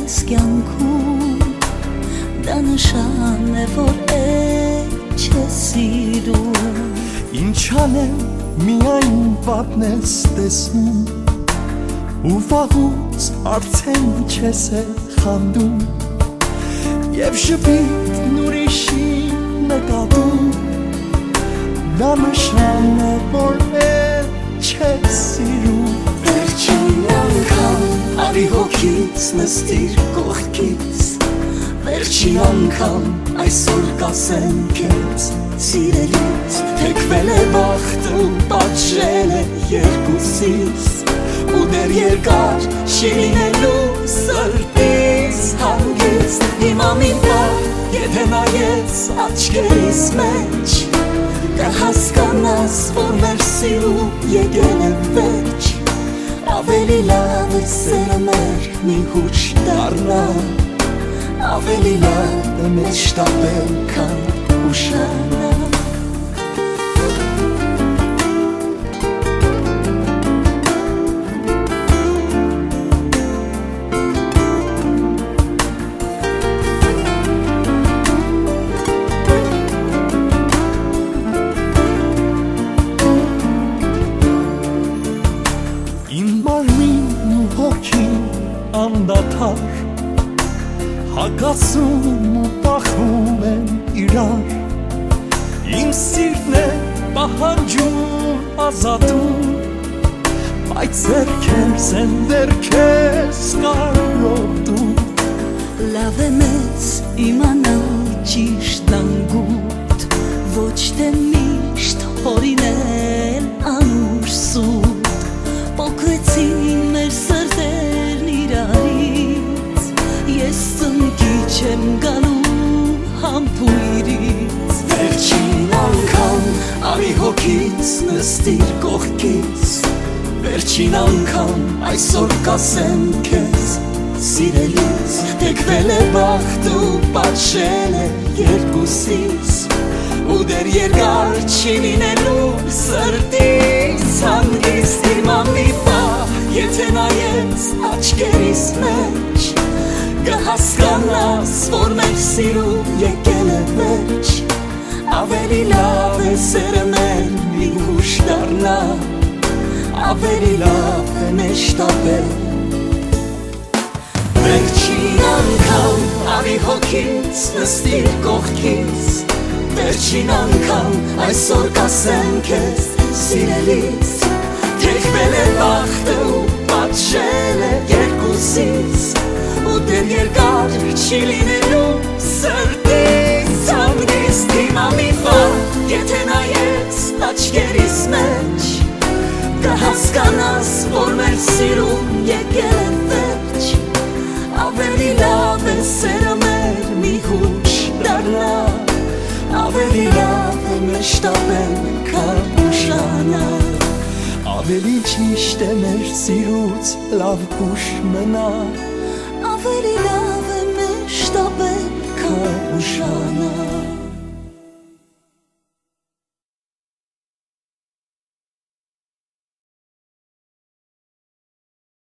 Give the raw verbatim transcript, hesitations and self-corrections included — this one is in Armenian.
ես կյանքում դա նշան է որ էլ չես սիրում Ինչ անեմ միայն պատն ես տեսնում ու վաղուց արդեն չես է խանդում Եվ շպիտն ուրիշի նկատում Դա նշան է որ էլ չես սիրում Վերջին անգամ արի հոգից նստիր կողքից Վերջին անգամ այսօր կասեմ քեզ Սիրելիս թեքվել է բախտը ու պատժել է երկուսիս Ու դեռ երկար չի լինելու սրտիս հանգիստ Հիմա մի պահ եթե նայես աչքերիս մեջ Կհասկանաս որ մեր սիրում եկել է վերջ Ավելի լավ է սերը մեր մի հուշ դառնա Ավելի լավ է մեզ շտապել քան ուշանալ անդադար Հագասում ու պախում են իրար Իմ սիրտն է պահանջում ազատում Բայց ձերքերս են դեռ քեզ կարոտում Լավ է մեզ իմանալ ճիշտ անգութ Ոչ թե միշտ հորինել անուր սուտ Պոկվեցին մեր սրտերն իրարից Ես ծնկի չեմ գալու համբույրից Վերջին անգամ արի հոգից նստիր կողքից Վերջին անգամ այսօր կասեմ քեզ Սիրելիս թեքվել է բախտը ու պատժել է երկուսիս Ու դեռ երկար չի լինելու սրտիս հանգիստ Հիմա մի պահ եթե նայես աչքերիս մեջ Կհասկանաս որ մեր սիրում եկել է վերջ Ավելի լավ է սերը մեր մի հուշ դառնա Ավելի լավ է մեզ շտապել Վերջին անգամ արի հոգից նստիր կողքից Վերջին անգամ այսօր կասեմ քեզ սիրելիս Թեքվել է բախտը ու պատժել է երկուսից Ու դեռ երկար չի լինելու սրտիս հանգիստ Հիմա մի պահ եթե նայես աչքերիս մեջ Կհասկանաս որ մեր սիրում եկել է վերջ Ավելի լավ է սերը մեր մի հուշ դառնա Ավելի լավ է մեզ շտապել քան ուշանալ Ավելի ճիշտ է մեր սիրուց լավ հուշ մնա